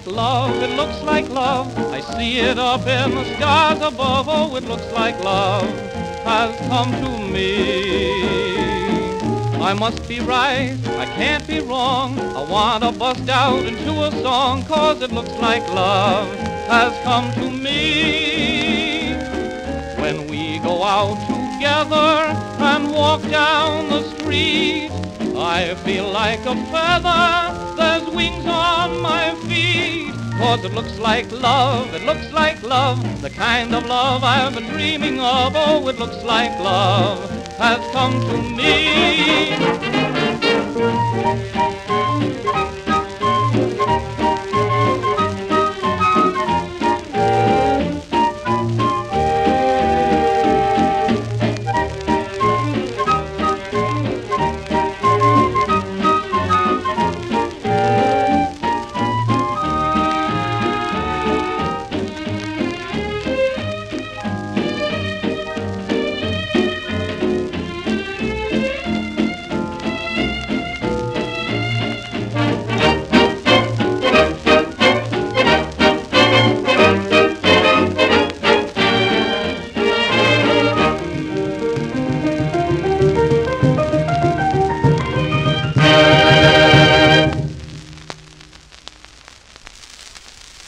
love, it looks like love. I see it up in the skies above. Oh, it looks like love has come to me. I must be right, I can't be wrong. I wanna bust out into a song, 'cause it looks like love has come to me. When we go out together and walk down the street, I feel like a feather, there's wings on my feet. 'Cause it looks like love, it looks like love, the kind of love I've been dreaming of. Oh, it looks like love has come to me.